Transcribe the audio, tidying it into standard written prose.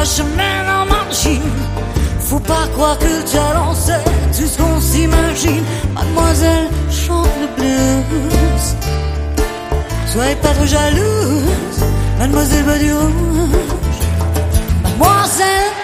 chemin en machine. Faut pas croire que le talent c'est tout ce qu'on s'imagine. Mademoiselle chante le blues. Soyez pas trop jalouse, Mademoiselle Badiou. Mademoiselle